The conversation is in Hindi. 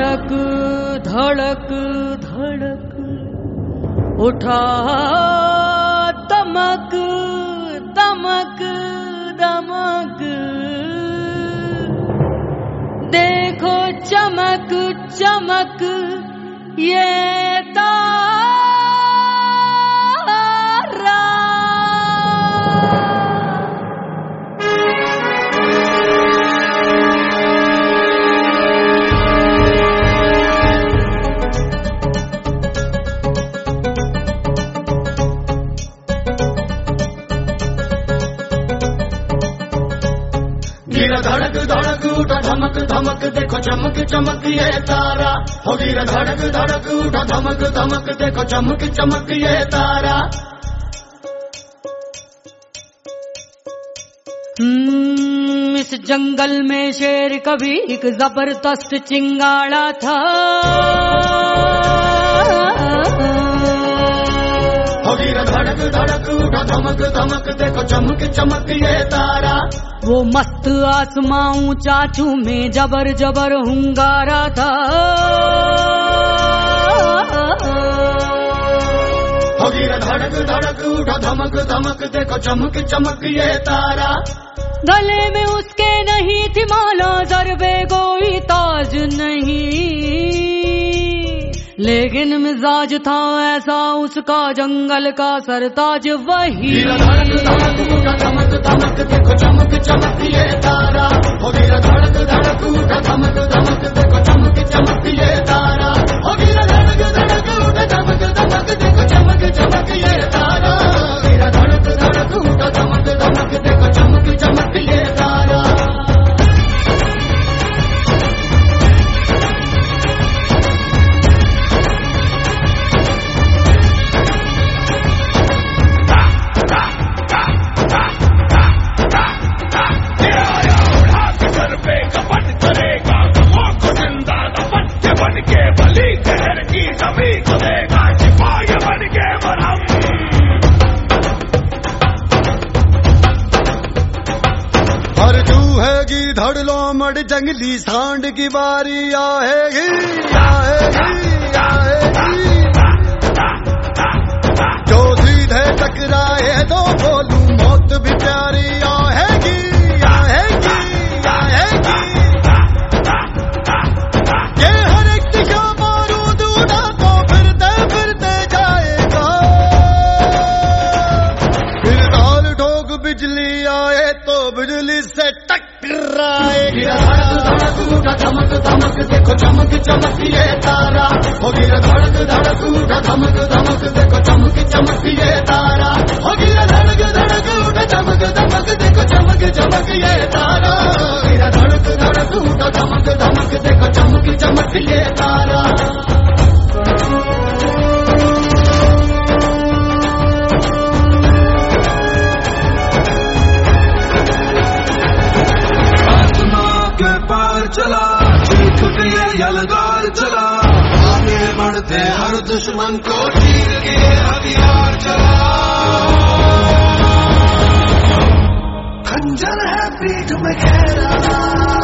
धड़क धड़क धड़क उठा दमक दमक दमक, देखो चमक चमक ये धड़क धड़क उठा धमक धमक, देखो चमक चमक ये तारा। हो वीर धड़क धड़क उठा धमक धमक, देखो चमक चमक ये तारा। इस जंगल में शेर कभी एक जबरदस्त चिंगाड़ा था। हो वीर धड़क धड़क उठा धमक धमक, देखो चमक चमक ये तारा। वो मस्त आसमां ऊंचा में जबर जबर हुंगारा था। हो वीर धड़क धड़क उठा धमक धमक, देखो चमक चमक ये तारा। गले में उसके नहीं थी माला, ज़र्बे कोई ताज नहीं, लेकिन मिजाज था ऐसा उसका जंगल का सरताज वही। धड़क धड़क उठा धमक धमक, देखो चमक चमक ये तारा। हो वीर धड़क धड़क उठा धमक धमक, देखो चमक चमक ये तारा। हो वीर धड़क धड़क उठा धमक धमक, देखो चमक चमक ये तारा। वीर धड़क धड़क उठा धमक धमक, देखो चमक चमक ये तारा। धड़ लो मड़ जंगली सांड की बारी आएगी आएगी आएगी। जो सीधे टकराए तो बोलूं मौत भी प्यारी आएगी आएगी आएगी। ये हर एक दिशा बारूद उड़ा तो फिरते फिरते जाएगा। फिर ताल ठोक बिजली आए तो बिजली से टकराएगी। धड़क उठा धमक धमक, देखो चमक चमक ये तारा। हो वीर धड़क धड़क उठा धमक धमक, देखो चमक चमक ये तारा। हो वीर धड़क धड़क उठा धमक धमक, देखो चमक चमक ये तारा। वीर धड़क धड़क उठा धमक धमक, देखो चमक चमक ये तारा। चला चीख के यलगार चला, आगे बढ़ते हर दुश्मन को चीर के हथियार चला। खंजर है पीठ में घेरा,